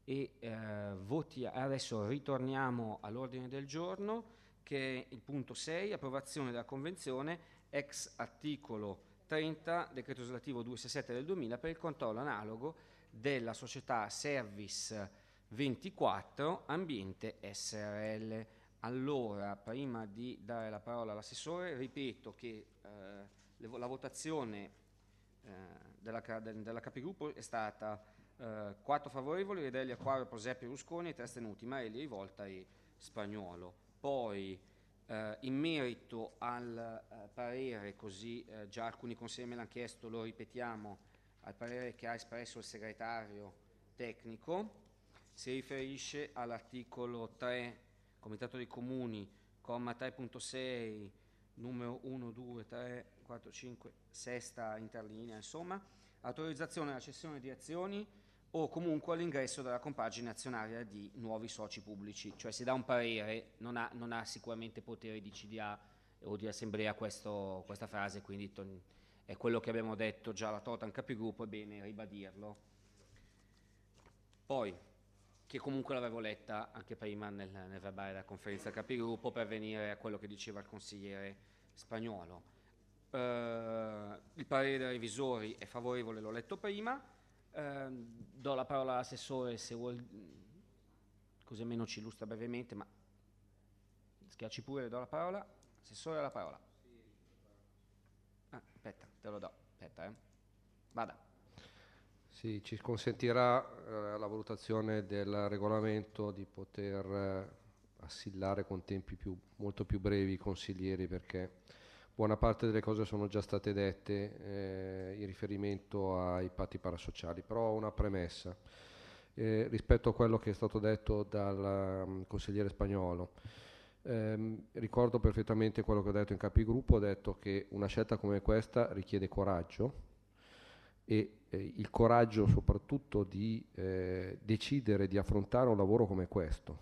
e adesso ritorniamo all'ordine del giorno, che è il punto 6, approvazione della convenzione ex articolo 30 decreto legislativo 267 del 2000 per il controllo analogo della società Service 24 Ambiente SRL. Allora, prima di dare la parola all'assessore, ripeto che la votazione della Capigruppo è stata 4 favorevoli, Redelli, Acquario, Prosepi, Rusconi, 3 astenuti, Marelli, Rivolta e Spagnuolo. Poi in merito al parere, così già alcuni consiglieri me l'hanno chiesto, lo ripetiamo, al parere che ha espresso il segretario tecnico, si riferisce all'articolo 3, Comitato dei Comuni, comma 3.6, numero 1, 2, 3, 4, 5, sesta interlinea, insomma, autorizzazione alla cessione di azioni o comunque all'ingresso della compagine azionaria di nuovi soci pubblici. Cioè si dà un parere, non ha sicuramente potere di CDA o di assemblea questa frase, quindi è quello che abbiamo detto già la Totan Capigruppo, è bene ribadirlo. Poi, che comunque l'avevo letta anche prima nel verbale della conferenza Capigruppo, per venire a quello che diceva il consigliere Spagnuolo. Il parere dei revisori è favorevole, l'ho letto prima. Do la parola all'assessore se vuol, così almeno ci illustra brevemente, ma schiacci pure, do la parola. Assessore, la parola. Aspetta, te lo do. Aspetta, vada. Sì, ci consentirà la valutazione del regolamento di poter assillare con tempi molto più brevi i consiglieri, perché buona parte delle cose sono già state dette in riferimento ai patti parasociali, però ho una premessa rispetto a quello che è stato detto dal consigliere Spagnuolo. Ricordo perfettamente quello che ho detto in Capigruppo, ho detto che una scelta come questa richiede coraggio e il coraggio soprattutto di decidere di affrontare un lavoro come questo,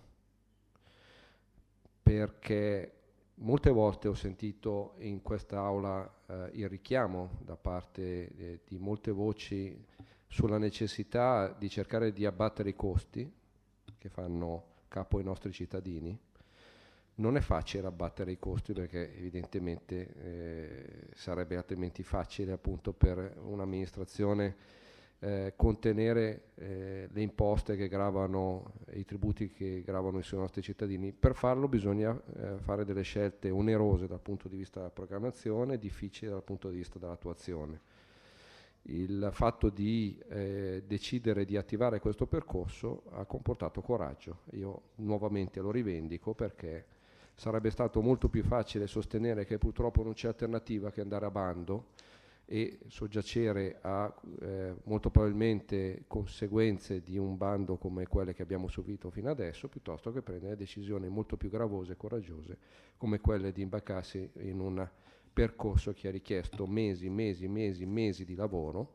perché molte volte ho sentito in quest'Aula il richiamo da parte di molte voci sulla necessità di cercare di abbattere i costi che fanno capo ai nostri cittadini. Non è facile abbattere i costi, perché evidentemente sarebbe altrimenti facile appunto per un'amministrazione contenere le imposte che gravano, i tributi che gravano sui nostri cittadini. Per farlo bisogna fare delle scelte onerose dal punto di vista della programmazione, difficili dal punto di vista dell'attuazione. Il fatto di decidere di attivare questo percorso ha comportato coraggio. Io nuovamente lo rivendico, perché sarebbe stato molto più facile sostenere che purtroppo non c'è alternativa che andare a bando e soggiacere a molto probabilmente conseguenze di un bando come quelle che abbiamo subito fino adesso, piuttosto che prendere decisioni molto più gravose e coraggiose come quelle di imbarcarsi in un percorso che ha richiesto mesi di lavoro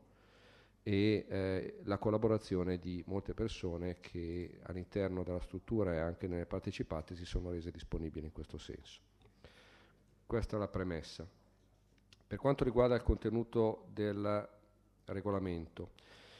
e la collaborazione di molte persone che all'interno della struttura e anche nelle partecipate si sono rese disponibili in questo senso. Questa è la premessa. Per quanto riguarda il contenuto del regolamento,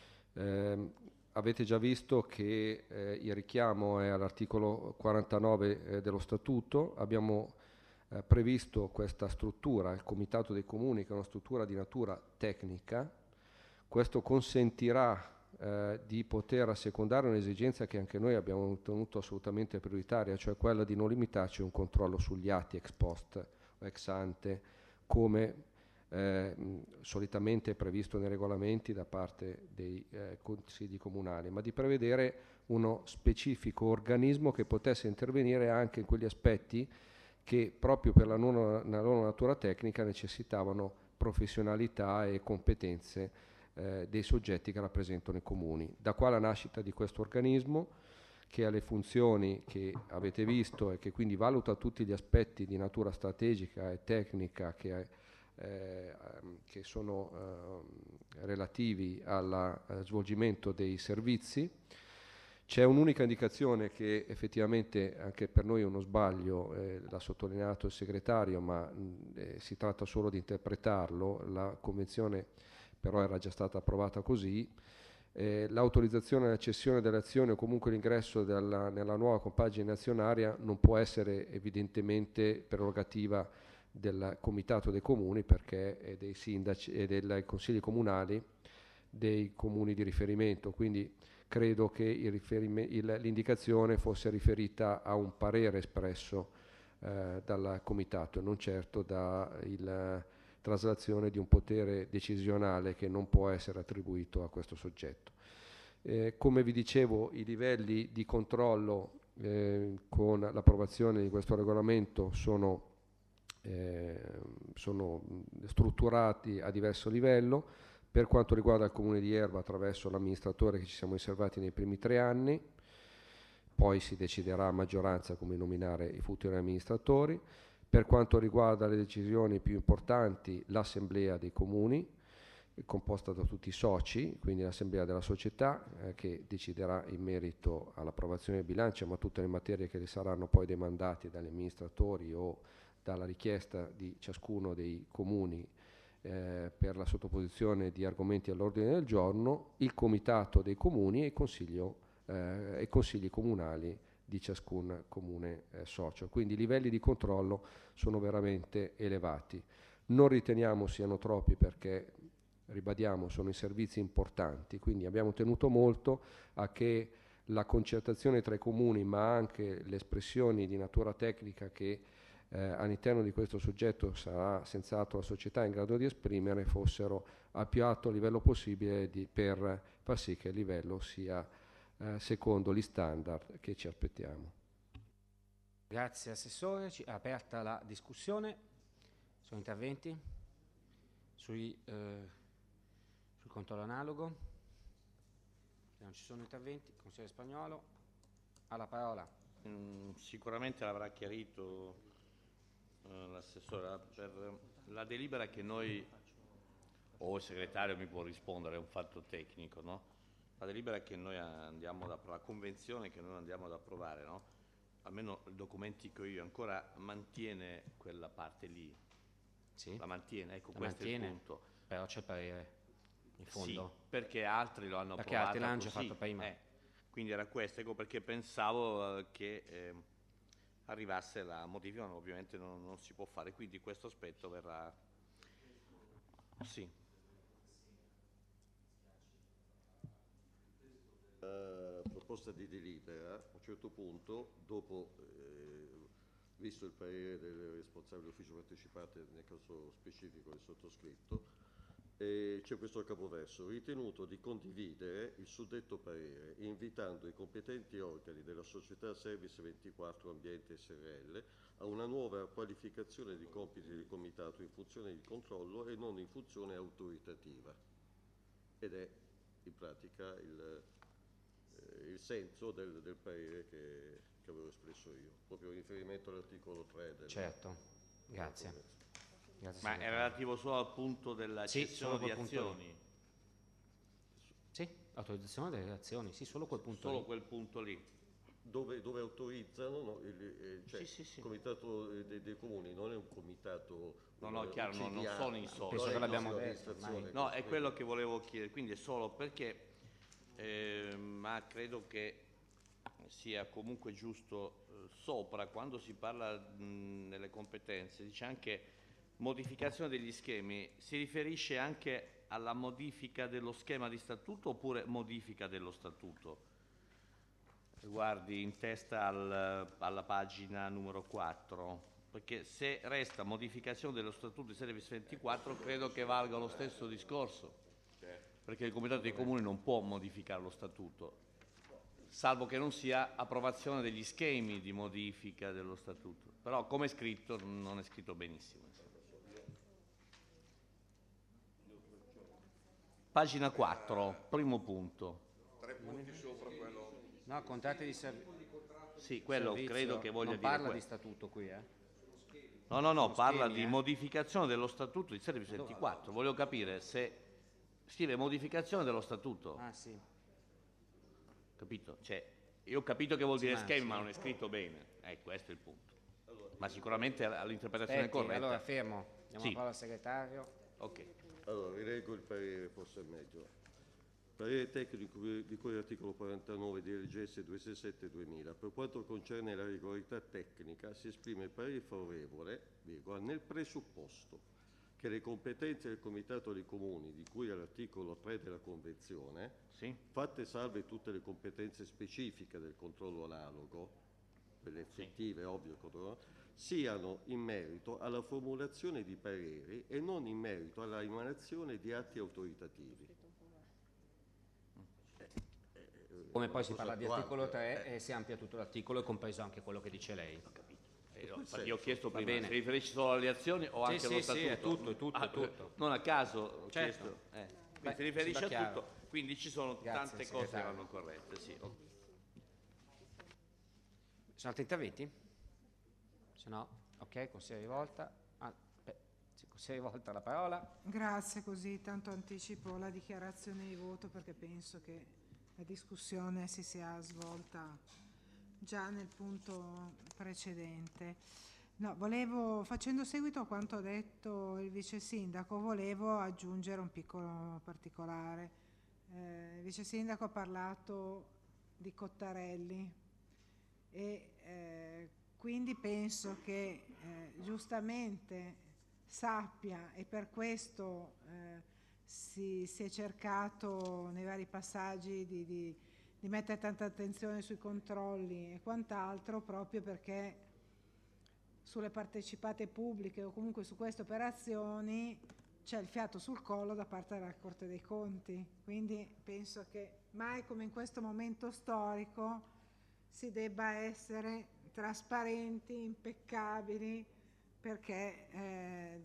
avete già visto che il richiamo è all'articolo 49 dello Statuto. Abbiamo previsto questa struttura, il Comitato dei Comuni, che è una struttura di natura tecnica. Questo consentirà di poter assecondare un'esigenza che anche noi abbiamo tenuto assolutamente prioritaria, cioè quella di non limitarci a un controllo sugli atti ex post o ex ante, come solitamente è previsto nei regolamenti da parte dei consigli comunali, ma di prevedere uno specifico organismo che potesse intervenire anche in quegli aspetti che proprio per la loro natura tecnica necessitavano professionalità e competenze dei soggetti che rappresentano i comuni. Da qua la nascita di questo organismo, che ha le funzioni che avete visto e che quindi valuta tutti gli aspetti di natura strategica e tecnica che sono relativi al svolgimento dei servizi. C'è un'unica indicazione che effettivamente anche per noi è uno sbaglio, l'ha sottolineato il segretario, ma si tratta solo di interpretarlo. La convenzione però era già stata approvata così. l'autorizzazione alla cessione delle azioni o comunque l'ingresso nella nuova compagine azionaria non può essere evidentemente prerogativa del Comitato dei Comuni, perché è dei sindaci e dei consigli comunali dei comuni di riferimento, quindi credo che l'indicazione fosse riferita a un parere espresso dal Comitato, non certo dalla traslazione di un potere decisionale che non può essere attribuito a questo soggetto. Come vi dicevo, i livelli di controllo con l'approvazione di questo regolamento sono strutturati a diverso livello. Per quanto riguarda il Comune di Erba, attraverso l'amministratore che ci siamo riservati nei primi 3 anni, poi si deciderà a maggioranza come nominare i futuri amministratori. Per quanto riguarda le decisioni più importanti, l'Assemblea dei Comuni, composta da tutti i soci, quindi l'Assemblea della società, che deciderà in merito all'approvazione del bilancio, ma tutte le materie che le saranno poi demandate dagli amministratori o dalla richiesta di ciascuno dei comuni per la sottoposizione di argomenti all'ordine del giorno, il Comitato dei Comuni e i consigli comunali di ciascun comune socio. Quindi i livelli di controllo sono veramente elevati. Non riteniamo siano troppi perché, ribadiamo, sono i servizi importanti, quindi abbiamo tenuto molto a che la concertazione tra i comuni, ma anche le espressioni di natura tecnica che all'interno di questo soggetto sarà senz'altro la società in grado di esprimere, fossero al più alto livello possibile per far sì che il livello sia secondo gli standard che ci aspettiamo. Grazie Assessore, è aperta la discussione. Sono interventi sul controllo analogo? Se non ci sono interventi, Consigliere Spagnuolo ha la parola. Sicuramente l'avrà chiarito l'assessore. Per la delibera che noi, o il segretario mi può rispondere, è un fatto tecnico, no? La delibera che noi andiamo la convenzione che noi andiamo ad approvare, no? Almeno i documenti che ho io ancora mantiene quella parte lì. Sì, la mantiene, ecco, la questo mantiene, è il punto. però c'è parere in fondo. Sì, perché altri lo hanno perché approvata altri l'hanno già così. fatto prima. Quindi era questo, ecco perché pensavo che arrivasse la modifica, ma ovviamente non si può fare, quindi questo aspetto verrà. Sì. Proposta di delibera, a un certo punto, dopo, visto il parere del responsabile ufficio partecipante, nel caso specifico del sottoscritto, c'è questo capoverso: ritenuto di condividere il suddetto parere, invitando i competenti organi della società Service 24 Ambiente SRL a una nuova qualificazione di compiti del comitato in funzione di controllo e non in funzione autoritativa. Ed è in pratica il senso del parere che avevo espresso io, proprio in riferimento all'articolo 3 del. Certo, grazie. Ma è relativo solo al punto della cessione di azioni? Sì, autorizzazione delle azioni, sì, solo quel punto solo lì. Quel punto lì. Dove autorizzano, no? Cioè, sì. Il comitato dei comuni non è un comitato. No, chiaro, non sono i soldi. Penso che l'abbiamo detto. No, è quello che volevo chiedere, quindi è solo perché, ma credo che sia comunque giusto sopra, quando si parla nelle competenze, dice anche modificazione degli schemi, si riferisce anche alla modifica dello schema di statuto oppure modifica dello statuto? Guardi in testa alla pagina numero 4, perché se resta modificazione dello statuto di Service 24 credo che valga lo stesso discorso, perché il Comitato dei Comuni non può modificare lo statuto, salvo che non sia approvazione degli schemi di modifica dello statuto, però come è scritto non è scritto benissimo. Pagina 4, primo punto. 3 punti sopra quello. No, contratti di sì, quello servizio, credo che voglia non dire parla di statuto qui, No, parla schemi, di modificazione dello statuto di Service 24. Voglio capire se scrive modificazione dello statuto. Ah, sì. Capito? Cioè, io ho capito che vuol dire schemi, sì. ma non è scritto bene. Questo è il punto. Ma sicuramente all'interpretazione corretta. Allora fermo, diamo Sì. la parola al segretario. Ok. Allora, rileggo il parere, forse è meglio. Parere tecnico di cui all'articolo 49 di LGS 267-2000. Per quanto concerne la regolarità tecnica, si esprime parere favorevole, virgola, nel presupposto che le competenze del Comitato dei Comuni, di cui all'articolo 3 della Convenzione, Sì. fatte salve tutte le competenze specifiche del controllo analogo, quelle effettive, ovvio, controllo, siano in merito alla formulazione di pareri e non in merito alla emanazione di atti autoritativi. Come poi si parla di articolo attuale. 3 e si amplia tutto l'articolo, è compreso anche quello che dice lei. Infatti io ho chiesto Va prima, bene. si riferisce solo alle azioni o anche allo sì, statuto? è tutto, è tutto. Non a caso ho Certo. chiesto. Beh, Quindi si riferisce sembra a chiaro. tutto, quindi ci sono Grazie, tante cose che segretario. vanno corrette. Sì. Sono altri interventi? Se no, ok, consigliere Rivolta. Consigliere Rivolta la parola. Grazie, così tanto anticipo la dichiarazione di voto perché penso che la discussione si sia svolta già nel punto precedente. No, facendo seguito a quanto ha detto il vice sindaco, volevo aggiungere un piccolo particolare. Il vice sindaco ha parlato di Cottarelli e quindi penso che giustamente sappia, e per questo si è cercato nei vari passaggi di mettere tanta attenzione sui controlli e quant'altro, proprio perché sulle partecipate pubbliche o comunque su queste operazioni c'è il fiato sul collo da parte della Corte dei Conti. Quindi penso che mai come in questo momento storico si debba essere trasparenti, impeccabili, perché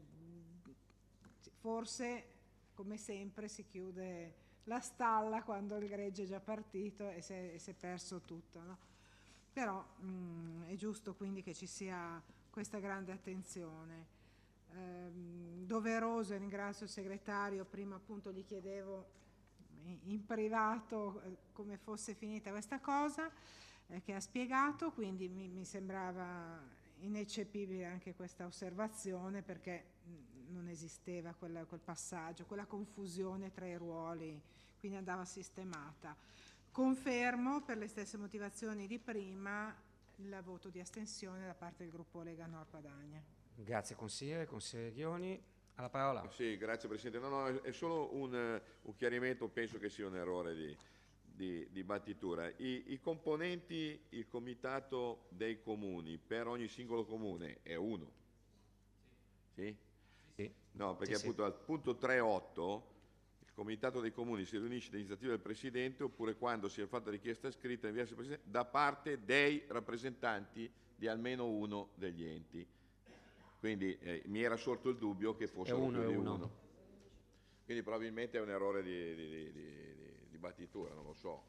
forse, come sempre, si chiude la stalla quando il gregge è già partito e si è perso tutto, no? Però è giusto quindi che ci sia questa grande attenzione. Doveroso, e ringrazio il segretario, prima appunto gli chiedevo in privato come fosse finita questa cosa, che ha spiegato, quindi mi sembrava ineccepibile anche questa osservazione, perché non esisteva quel passaggio, quella confusione tra i ruoli, quindi andava sistemata. Confermo, per le stesse motivazioni di prima, il voto di astensione da parte del gruppo Lega Nord Padania. Grazie consigliere Ghioni. Alla parola. Sì, grazie Presidente. No, è solo un chiarimento, penso che sia un errore di battitura. I componenti, il comitato dei comuni per ogni singolo comune è uno? Sì? Sì. No, perché Sì, appunto al punto 3.8 il comitato dei comuni si riunisce all'iniziativa del Presidente oppure quando sia fatta richiesta scritta in via Presidente da parte dei rappresentanti di almeno uno degli enti. Quindi mi era sorto il dubbio che fosse più di uno. Quindi probabilmente è un errore di battitura, non lo so.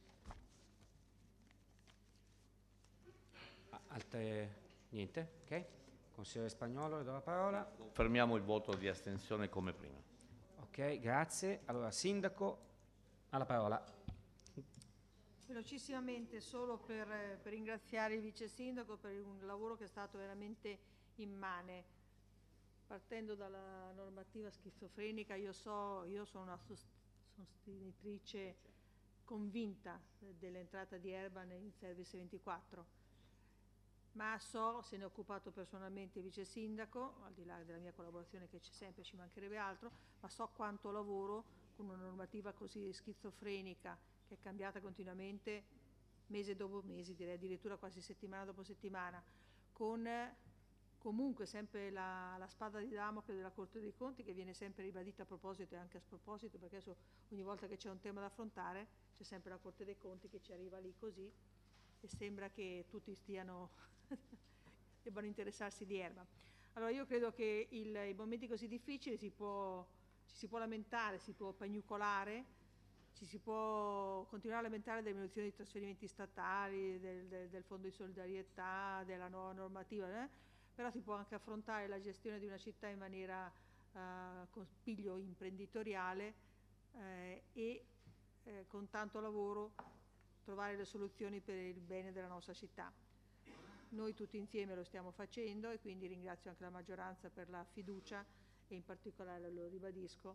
Altre? Niente? Ok. Consigliere Spagnolo, le do la parola. Confermiamo il voto di astensione come prima. Ok, grazie. Allora, sindaco, alla parola. Velocissimamente, solo per ringraziare il vice sindaco per un lavoro che è stato veramente immane. Partendo dalla normativa schizofrenica, io sono una sostenitrice convinta dell'entrata di Erba in Service 24, ma se ne è occupato personalmente il vice sindaco, al di là della mia collaborazione che c'è sempre, ci mancherebbe altro, ma so quanto lavoro con una normativa così schizofrenica che è cambiata continuamente mese dopo mese, direi addirittura quasi settimana dopo settimana, con comunque sempre la spada di Damocle della Corte dei Conti, che viene sempre ribadita a proposito e anche a sproposito, perché adesso ogni volta che c'è un tema da affrontare c'è sempre la Corte dei Conti che ci arriva lì così e sembra che tutti debbano interessarsi di Erba. Allora io credo che in momenti così difficili ci si può lamentare, si può pagnucolare, ci si può continuare a lamentare delle diminuzioni di trasferimenti statali, del fondo di solidarietà, della nuova normativa, però si può anche affrontare la gestione di una città in maniera con piglio imprenditoriale e con tanto lavoro trovare le soluzioni per il bene della nostra città. Noi tutti insieme lo stiamo facendo e quindi ringrazio anche la maggioranza per la fiducia e in particolare, lo ribadisco,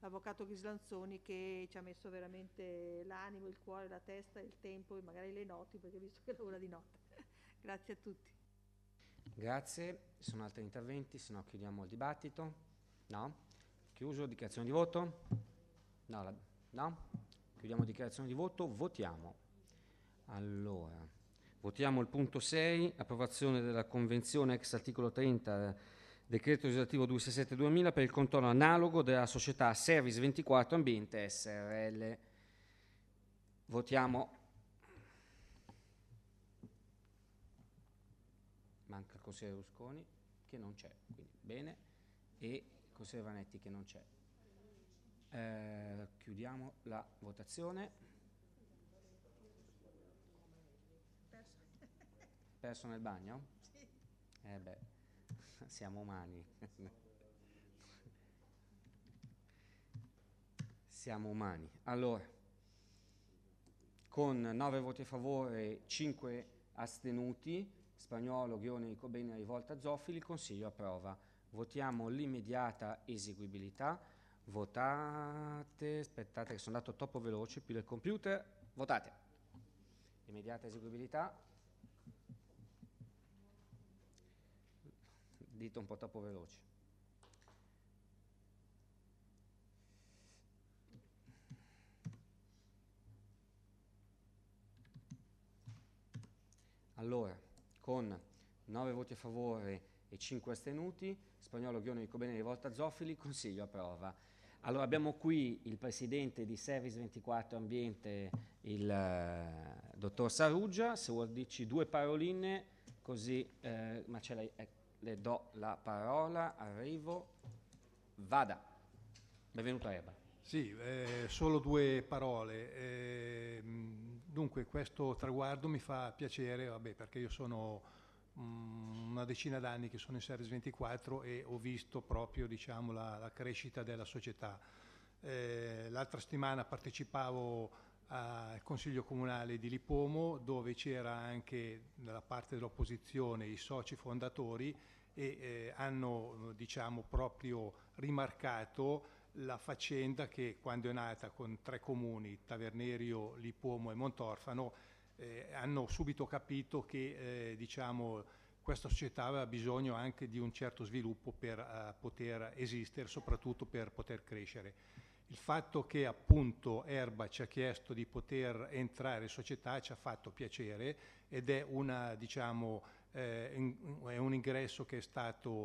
l'avvocato Ghislanzoni, che ci ha messo veramente l'animo, il cuore, la testa, il tempo e magari le noti, perché visto che lavora di notte. Grazie a tutti. Grazie. Ci sono altri interventi? Se no chiudiamo il dibattito. No? Chiuso. Dichiarazione di voto? No? Chiudiamo dichiarazione di voto. Votiamo. Allora, votiamo il punto 6, approvazione della convenzione ex articolo 30 decreto legislativo 267/2000 per il controllo analogo della società Service 24 Ambiente SRL. Votiamo. Manca il consigliere Rusconi che non c'è, quindi bene, e il consigliere Vanetti che non c'è. Chiudiamo la votazione. Perso nel bagno? Sì. Siamo umani. Siamo umani. Allora, con 9 voti a favore, 5 astenuti, Spagnolo, Ghione, Icobene, Rivolta, Zoffili, il Consiglio approva. Votiamo l'immediata eseguibilità. Votate, aspettate che sono andato troppo veloce, più del computer. Votate. Immediata eseguibilità. Dito un po' troppo veloce. Allora, con 9 voti a favore e 5 astenuti, Spagnolo, Ghione, Icobene, Rivolta, Zoffili, Consiglio approva. Allora, abbiamo qui il presidente di Service 24 Ambiente, il dottor Saruggia. Se vuol dirci 2 paroline, così, ma ce l'hai. Le do la parola, arrivo, vada. Benvenuto a Erba. Sì, solo 2 parole. Dunque questo traguardo mi fa piacere, perché io sono una decina d'anni che sono in Service 24 e ho visto proprio la crescita della società. L'altra settimana partecipavo al Consiglio Comunale di Lipomo, dove c'era anche dalla parte dell'opposizione i soci fondatori e hanno proprio rimarcato la faccenda che quando è nata con 3 comuni, Tavernerio, Lipomo e Montorfano, hanno subito capito che questa società aveva bisogno anche di un certo sviluppo per poter esistere, soprattutto per poter crescere. Il fatto che appunto Erba ci ha chiesto di poter entrare in società ci ha fatto piacere ed è è un ingresso che è stato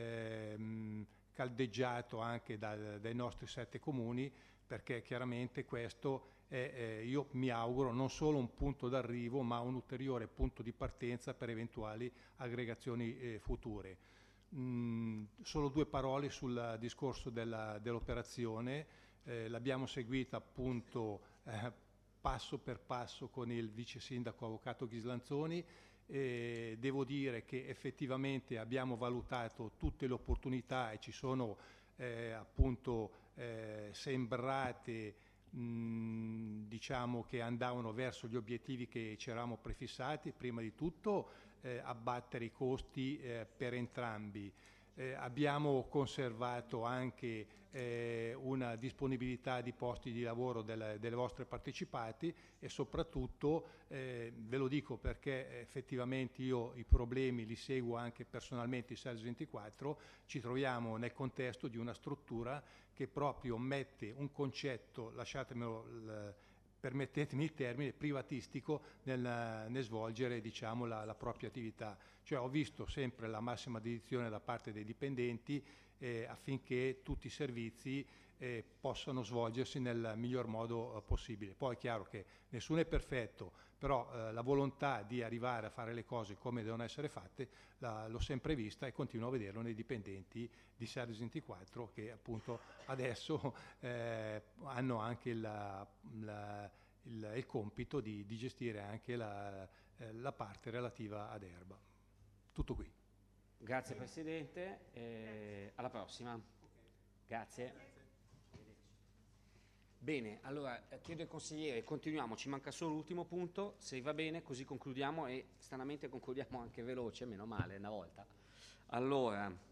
caldeggiato anche dai nostri 7 comuni, perché chiaramente questo è, io mi auguro, non solo un punto d'arrivo ma un ulteriore punto di partenza per eventuali aggregazioni future. Solo 2 parole sul discorso dell'operazione. L'abbiamo seguita appunto passo per passo con il vice sindaco avvocato Ghislanzoni. Devo dire che effettivamente abbiamo valutato tutte le opportunità e ci sono sembrate che andavano verso gli obiettivi che ci eravamo prefissati. Prima di tutto abbattere i costi per entrambi. Abbiamo conservato anche una disponibilità di posti di lavoro delle vostre partecipati e soprattutto ve lo dico perché effettivamente io i problemi li seguo anche personalmente in Service 24, ci troviamo nel contesto di una struttura che proprio mette un concetto, permettetemi il termine, privatistico nel svolgere la propria attività. Cioè ho visto sempre la massima dedizione da parte dei dipendenti affinché tutti i servizi possano svolgersi nel miglior modo possibile. Poi è chiaro che nessuno è perfetto, però la volontà di arrivare a fare le cose come devono essere fatte l'ho sempre vista e continuo a vederlo nei dipendenti di Service 24 che appunto adesso hanno anche il compito di gestire anche la parte relativa ad Erba. Tutto qui. Grazie Presidente, alla prossima. Grazie. Bene, allora chiedo ai consiglieri, continuiamo, ci manca solo l'ultimo punto, se va bene così concludiamo e stranamente concludiamo anche veloce, meno male una volta. Allora,